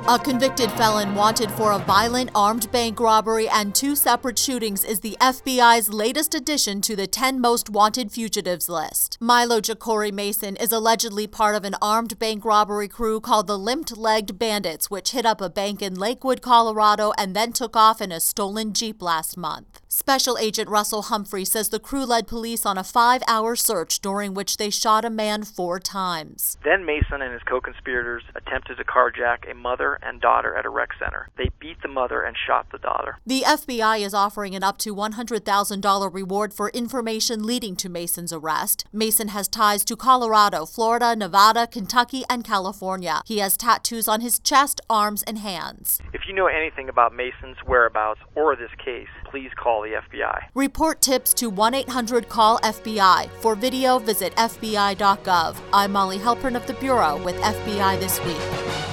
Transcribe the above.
A convicted felon wanted for a violent armed bank robbery and 2 separate shootings is the FBI's latest addition to the 10 most wanted fugitives list. Milo Jacori Mason is allegedly part of an armed bank robbery crew called the Limp-Legged Bandits, which hit up a bank in Lakewood, Colorado, and then took off in a stolen Jeep last month. Special Agent Russell Humphrey says the crew led police on a 5-hour search during which they shot a man 4 times. Then Mason and his co-conspirators attempted to carjack a mother and daughter at a rec center. They beat the mother and shot the daughter. The FBI is offering an up to $100,000 reward for information leading to Mason's arrest. Mason has ties to Colorado, Florida, Nevada, Kentucky, and California. He has tattoos on his chest, arms, and hands. If you know anything about Mason's whereabouts or this case, please call the FBI. Report tips to 1-800-CALL-FBI. For video, visit FBI.gov. I'm Molly Halpern of the Bureau with FBI This Week.